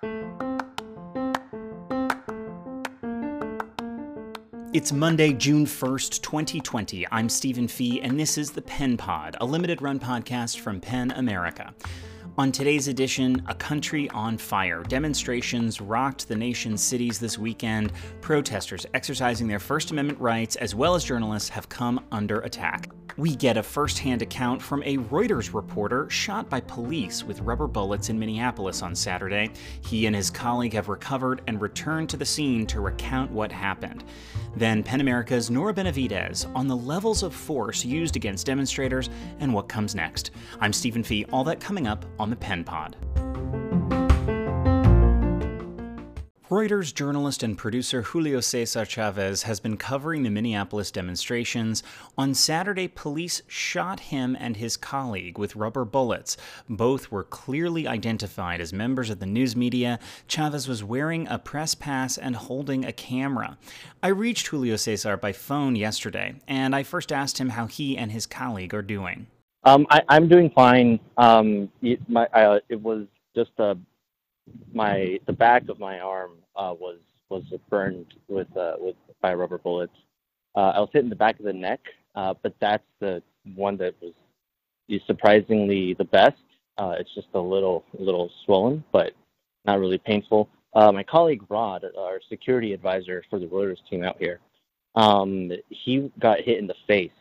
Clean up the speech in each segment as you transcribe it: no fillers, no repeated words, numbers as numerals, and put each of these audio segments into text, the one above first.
It's Monday, June 1st, 2020. I'm Stephen Fee, and this is the Pen Pod, a limited-run podcast from PEN America. On today's edition, a country on fire. Demonstrations rocked the nation's cities this weekend. Protesters exercising their First Amendment rights, as well as journalists, have come under attack. We get a first-hand account from a Reuters reporter shot by police with rubber bullets in Minneapolis on Saturday. He and his colleague have recovered and returned to the scene to recount what happened. Then PEN America's Nora Benavidez on the levels of force used against demonstrators and what comes next. I'm Stephen Fee, all that coming up on the Pen Pod. Reuters journalist and producer Julio Cesar Chavez has been covering the Minneapolis demonstrations. On Saturday, police shot him and his colleague with rubber bullets. Both were clearly identified as members of the news media. Chavez was wearing a press pass and holding a camera. I reached Julio Cesar by phone yesterday, and I first asked him how he and his colleague are doing. I'm doing fine. It was just the back of my arm was burned by rubber bullets. I was hit in the back of the neck, but that's the one that was surprisingly the best. It's just a little swollen, but not really painful. My colleague Rod, our security advisor for the Reuters team out here, he got hit in the face.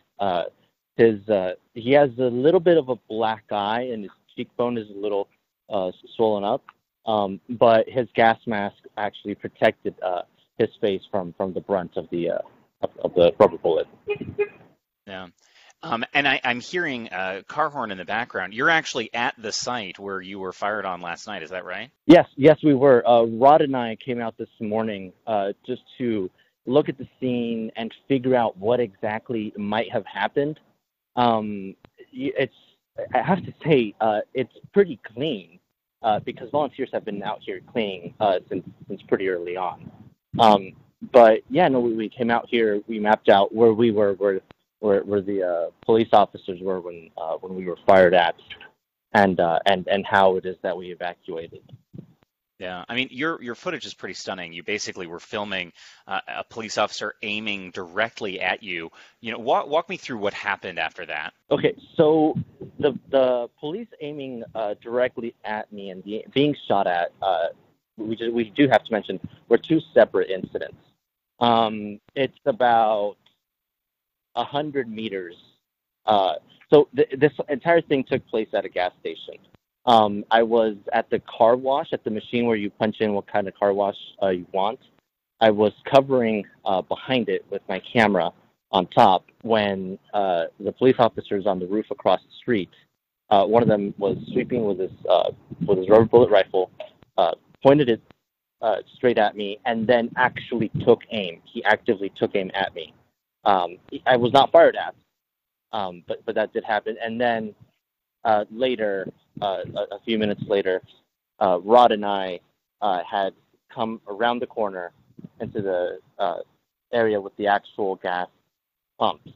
He has a little bit of a black eye, and his cheekbone is a little swollen up. But his gas mask actually protected his face from the brunt of the rubber bullet. Yeah. And I'm hearing a car horn in the background. You're actually at the site where you were fired on last night, is that right? Yes, we were. Rod and I came out this morning just to look at the scene and figure out what exactly might have happened. I have to say, it's pretty clean. Because volunteers have been out here cleaning since pretty early on. But yeah, no, we came out here. We mapped out where we were, where the police officers were when we were fired at, and how it is that we evacuated. Yeah, I mean, your footage is pretty stunning. You basically were filming a police officer aiming directly at you. You know, walk me through what happened after that. Okay, so the police aiming directly at me and being shot at, we do have to mention, were two separate incidents. It's about 100 meters. So this entire thing took place at a gas station. I was at the car wash, at the machine where you punch in what kind of car wash you want. I was covering behind it with my camera on top when the police officers on the roof across the street, one of them was sweeping with his rubber bullet rifle, pointed it straight at me, and then actually took aim. He actively took aim at me. I was not fired at, but that did happen. And then later, a few minutes later, Rod and I had come around the corner into the area with the actual gas pumps.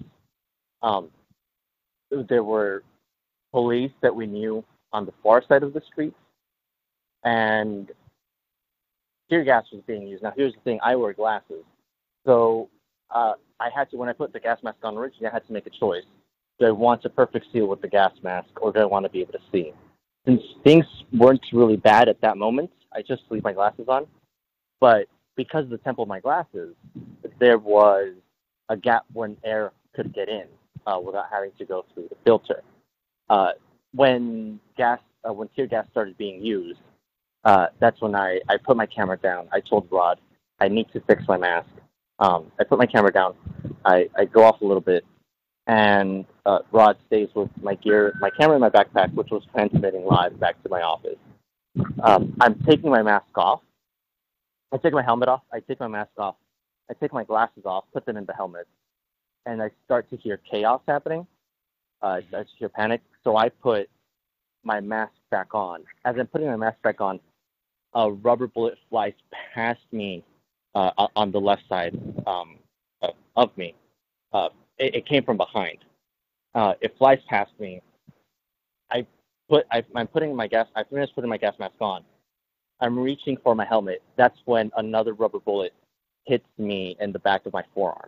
There were police that we knew on the far side of the street, and tear gas was being used. Now, here's the thing: I wear glasses, so I had to, when I put the gas mask on originally, I had to make a choice. Do I want a perfect seal with the gas mask, or do I want to be able to see? Since things weren't really bad at that moment, I just leave my glasses on. But because of the temple of my glasses, there was a gap when air could get in without having to go through the filter. When tear gas started being used, that's when I put my camera down. I told Rod, I need to fix my mask. I put my camera down. I go off a little bit. And Rod stays with my gear, my camera in my backpack, which was transmitting live back to my office. I'm taking my mask off. I take my helmet off. I take my mask off. I take my glasses off, put them in the helmet, and I start to hear chaos happening. I start to hear panic. So I put my mask back on. As I'm putting my mask back on, a rubber bullet flies past me on the left side of me. It came from behind. It flies past me. I finished putting my gas mask on, I'm reaching for my helmet. That's when another rubber bullet hits me in the back of my forearm.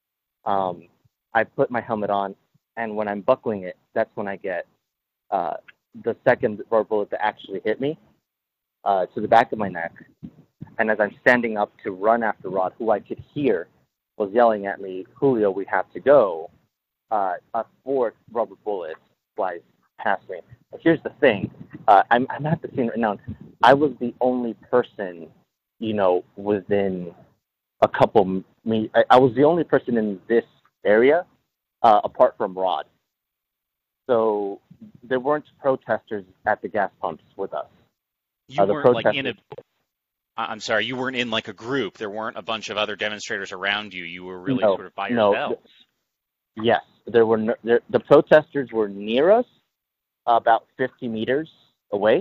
I put my helmet on, and when I'm buckling it, that's when I get the second rubber bullet that actually hit me to the back of my neck. And as I'm standing up to run after Rod, who I could hear was yelling at me, "Julio, we have to go," a fourth rubber bullet flies past me. But here's the thing. I'm at the scene right now. I was the only person, within a couple I was the only person in this area, apart from Rod. So there weren't protesters at the gas pumps with us. You weren't like in a. I'm sorry, you weren't in like a group. There weren't a bunch of other demonstrators around you. You were really sort of by yourselves. Yes, there were. The protesters were near us, about 50 meters away.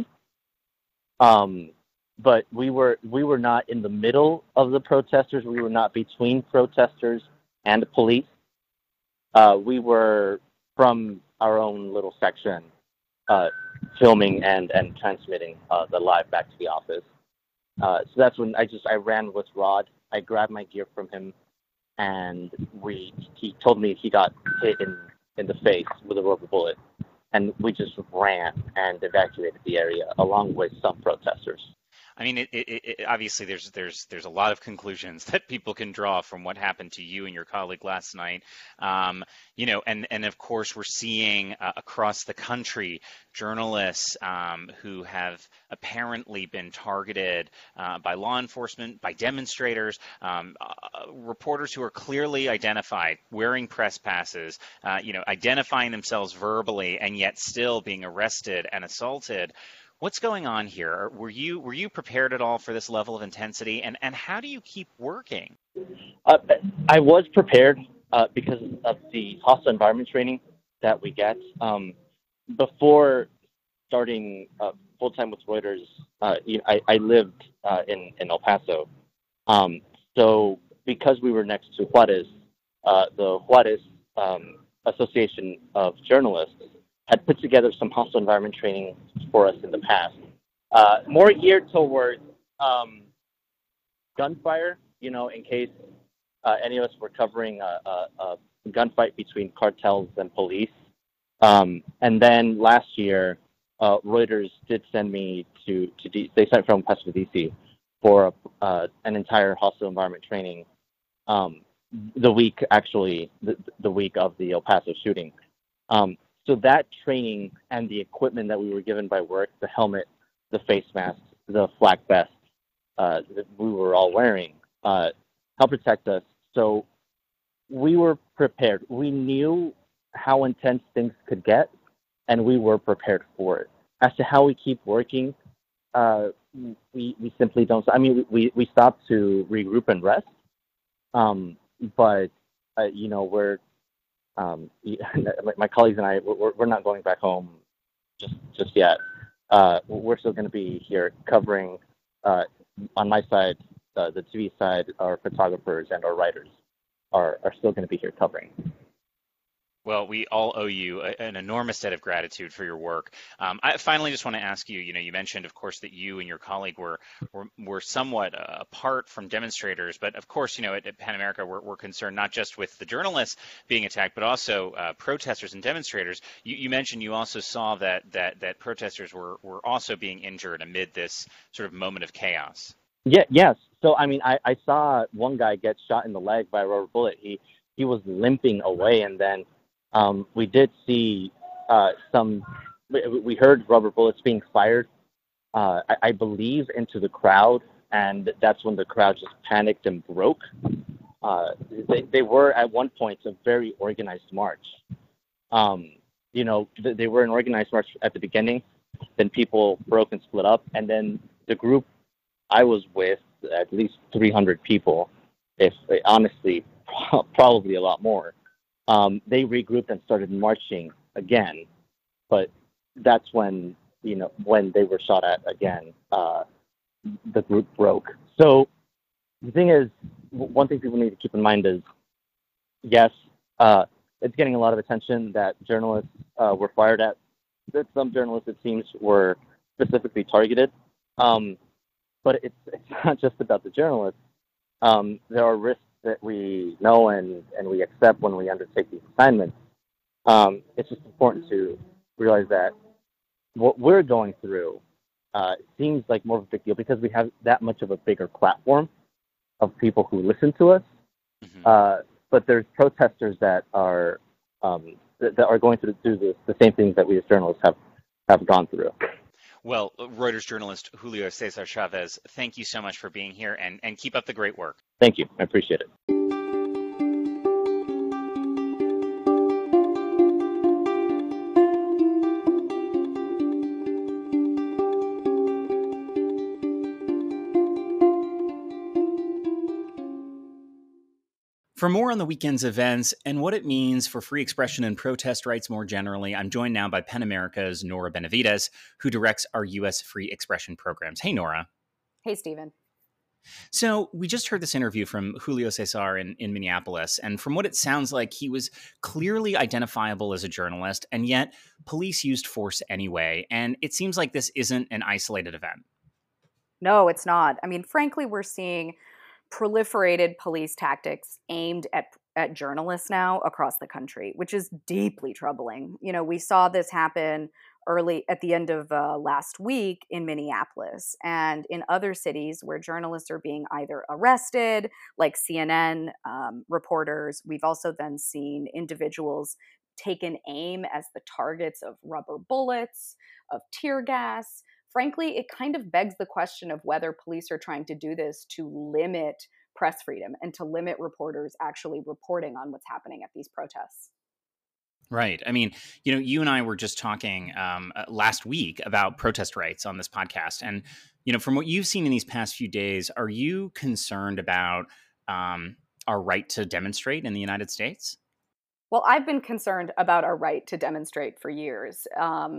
But we were not in the middle of the protesters. We were not between protesters and the police. We were from our own little section, filming and transmitting the live back to the office. So that's when I ran with Rod. I grabbed my gear from him, and he told me he got hit in the face with a rubber bullet, and we just ran and evacuated the area along with some protesters. I mean, it obviously there's a lot of conclusions that people can draw from what happened to you and your colleague last night. And of course we're seeing across the country journalists who have apparently been targeted by law enforcement, by demonstrators, reporters who are clearly identified wearing press passes, identifying themselves verbally and yet still being arrested and assaulted. What's going on here? Were you prepared at all for this level of intensity, and how do you keep working? I was prepared because of the hostile environment training that we get. Before starting full-time with Reuters, I lived in El Paso. So because we were next to Juarez, the Juarez Association of Journalists had put together some hostile environment training for us in the past, more geared towards gunfire, in case any of us were covering a gunfight between cartels and police. And then last year, Reuters did send me they sent from Paso to DC for an entire hostile environment training the week of the El Paso shooting. So that training and the equipment that we were given by work, the helmet, the face mask, the flak vest that we were all wearing, helped protect us. So we were prepared. We knew how intense things could get, and we were prepared for it. As to how we keep working, we simply don't. I mean, we stopped to regroup and rest, but we're my colleagues and I, we're not going back home just yet. We're still going to be here covering, on my side, the TV side, our photographers and our writers are still going to be here covering. Well, we all owe you an enormous debt of gratitude for your work. I finally just want to ask you, you mentioned, of course, that you and your colleague were somewhat apart from demonstrators, but of course, at PEN America, we're concerned not just with the journalists being attacked, but also protesters and demonstrators. You mentioned you also saw that protesters were also being injured amid this sort of moment of chaos. Yes. So, I mean, I saw one guy get shot in the leg by a rubber bullet. He was limping away, and then we did see we heard rubber bullets being fired, I believe, into the crowd, and that's when the crowd just panicked and broke. They were, at one point, a very organized march. They were an organized march at the beginning, then people broke and split up, and then the group I was with, at least 300 people, honestly, probably a lot more. They regrouped and started marching again, but that's when they were shot at again, the group broke. So the thing is, one thing people need to keep in mind is, yes, it's getting a lot of attention that journalists were fired at. That some journalists, it seems, were specifically targeted. But it's not just about the journalists. There are risks that we know and we accept when we undertake these assignments. It's just important to realize that what we're going through seems like more of a big deal because we have that much of a bigger platform of people who listen to us. But there's protesters that are going through the same things that we as journalists have gone through. Well, Reuters journalist Julio Cesar Chavez, thank you so much for being here, and keep up the great work. Thank you. I appreciate it. For more on the weekend's events and what it means for free expression and protest rights more generally, I'm joined now by PEN America's Nora Benavides, who directs our U.S. free expression programs. Hey, Nora. Hey, Stephen. So we just heard this interview from Julio Cesar in Minneapolis, and from what it sounds like, he was clearly identifiable as a journalist, and yet police used force anyway, and it seems like this isn't an isolated event. No, it's not. I mean, frankly, we're seeing proliferated police tactics aimed at journalists now across the country, which is deeply troubling. You know, we saw this happen early at the end of last week in Minneapolis and in other cities where journalists are being either arrested, like CNN reporters. We've also then seen individuals taken aim as the targets of rubber bullets, of tear gas. Frankly, it kind of begs the question of whether police are trying to do this to limit press freedom and to limit reporters actually reporting on what's happening at these protests. Right. I mean, you and I were just talking last week about protest rights on this podcast. And, from what you've seen in these past few days, are you concerned about our right to demonstrate in the United States? Well, I've been concerned about our right to demonstrate for years.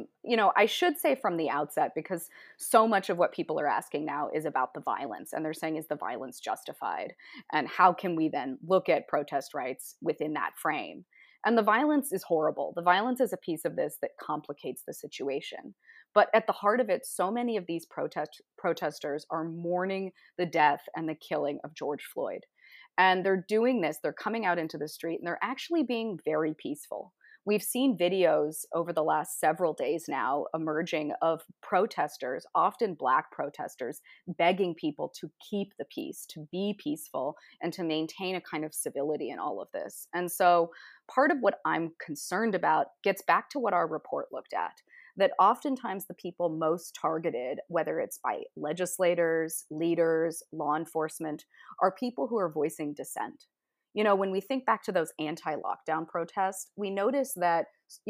I should say from the outset, because so much of what people are asking now is about the violence. And they're saying, is the violence justified? And how can we then look at protest rights within that frame? And the violence is horrible. The violence is a piece of this that complicates the situation. But at the heart of it, so many of these protesters are mourning the death and the killing of George Floyd. And they're doing this, they're coming out into the street, and they're actually being very peaceful. We've seen videos over the last several days now emerging of protesters, often Black protesters, begging people to keep the peace, to be peaceful, and to maintain a kind of civility in all of this. And so part of what I'm concerned about gets back to what our report looked at, that oftentimes the people most targeted, whether it's by legislators, leaders, law enforcement, are people who are voicing dissent. When we think back to those anti-lockdown protests, we notice that,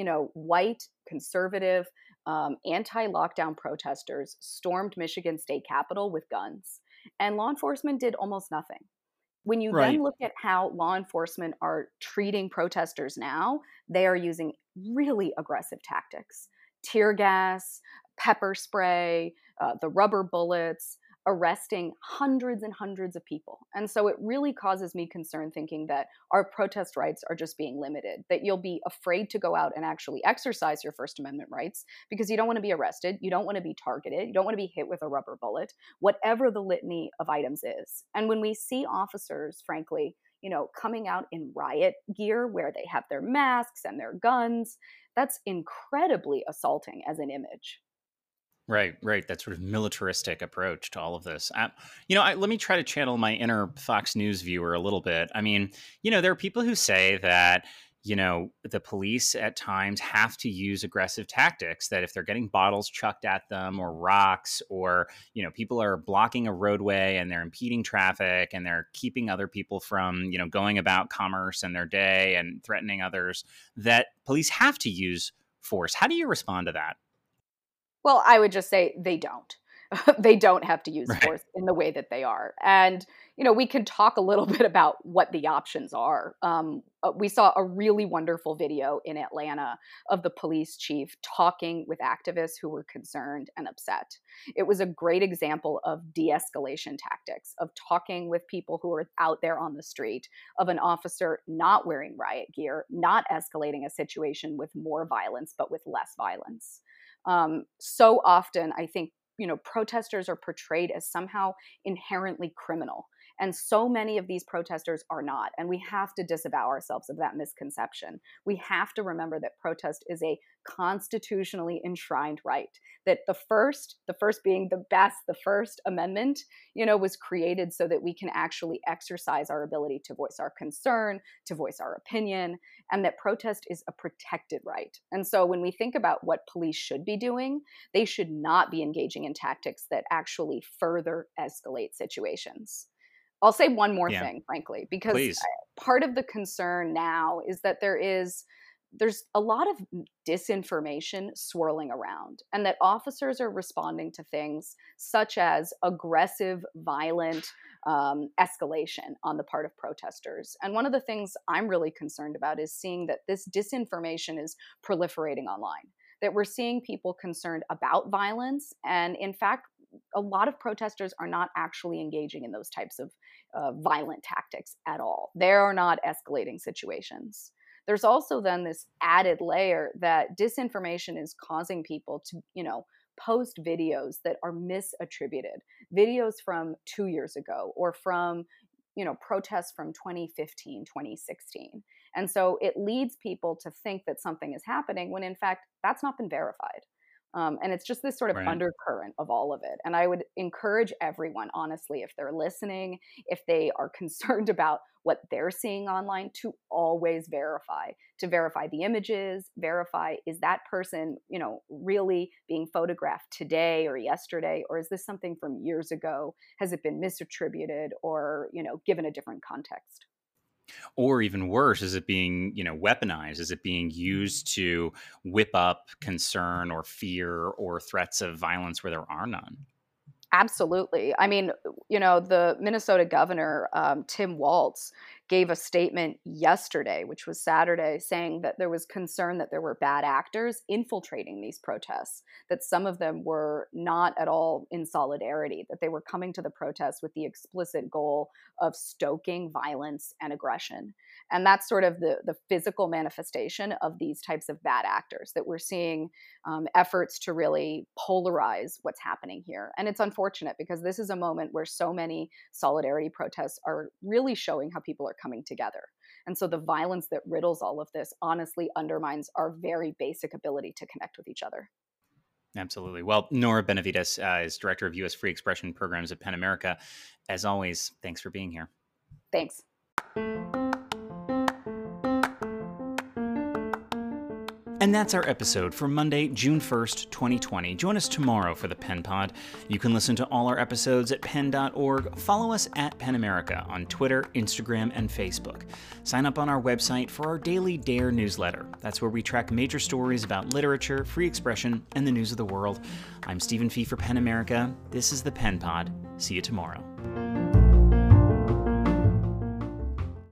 white, conservative, anti-lockdown protesters stormed Michigan State Capitol with guns, and law enforcement did almost nothing. When you then look at how law enforcement are treating protesters now, they are using really aggressive tactics. Tear gas, pepper spray, the rubber bullets, arresting hundreds and hundreds of people. And so it really causes me concern thinking that our protest rights are just being limited, that you'll be afraid to go out and actually exercise your First Amendment rights because you don't want to be arrested, you don't want to be targeted, you don't want to be hit with a rubber bullet, whatever the litany of items is. And when we see officers, frankly, coming out in riot gear where they have their masks and their guns, that's incredibly assaulting as an image. Right. That sort of militaristic approach to all of this. Let me try to channel my inner Fox News viewer a little bit. I mean, there are people who say that, the police at times have to use aggressive tactics, that if they're getting bottles chucked at them or rocks or, people are blocking a roadway and they're impeding traffic and they're keeping other people from, going about commerce and their day and threatening others, that police have to use force. How do you respond to that? Well, I would just say they don't. They don't have to use force in the way that they are. And, we can talk a little bit about what the options are. We saw a really wonderful video in Atlanta of the police chief talking with activists who were concerned and upset. It was a great example of de-escalation tactics, of talking with people who are out there on the street, of an officer not wearing riot gear, not escalating a situation with more violence, but with less violence. So often, I think protesters are portrayed as somehow inherently criminal. And so many of these protesters are not. And we have to disavow ourselves of that misconception. We have to remember that protest is a constitutionally enshrined right. That the first being the best, the First Amendment, was created so that we can actually exercise our ability to voice our concern, to voice our opinion, and that protest is a protected right. And so when we think about what police should be doing, they should not be engaging in tactics that actually further escalate situations. I'll say one more thing, frankly, because Please. Part of the concern now is that there's a lot of disinformation swirling around, and that officers are responding to things such as aggressive, violent escalation on the part of protesters. And one of the things I'm really concerned about is seeing that this disinformation is proliferating online, that we're seeing people concerned about violence. And in fact, a lot of protesters are not actually engaging in those types of violent tactics at all. They are not escalating situations. There's also then this added layer that disinformation is causing people to, post videos that are misattributed, videos from 2 years ago or from, protests from 2015, 2016. And so it leads people to think that something is happening when in fact that's not been verified. And it's just this sort of undercurrent of all of it. And I would encourage everyone, honestly, if they're listening, if they are concerned about what they're seeing online, to always verify the images, verify, is that person, really being photographed today or yesterday, or is this something from years ago? Has it been misattributed or, given a different context? Or even worse, is it being, weaponized? Is it being used to whip up concern or fear or threats of violence where there are none? Absolutely. I mean, the Minnesota governor, Tim Walz, gave a statement yesterday, which was Saturday, saying that there was concern that there were bad actors infiltrating these protests, that some of them were not at all in solidarity, that they were coming to the protests with the explicit goal of stoking violence and aggression. And that's sort of the physical manifestation of these types of bad actors, that we're seeing efforts to really polarize what's happening here. And it's unfortunate because this is a moment where so many solidarity protests are really showing how people are coming together. And so the violence that riddles all of this honestly undermines our very basic ability to connect with each other. Absolutely. Well, Nora Benavides is Director of U.S. Free Expression Programs at PEN America. As always, thanks for being here. Thanks. And that's our episode for Monday, June 1st, 2020. Join us tomorrow for the PEN Pod. You can listen to all our episodes at pen.org. Follow us at PEN America on Twitter, Instagram, and Facebook. Sign up on our website for our daily Dare newsletter. That's where we track major stories about literature, free expression, and the news of the world. I'm Stephen Fee for PEN America. This is the PEN Pod. See you tomorrow.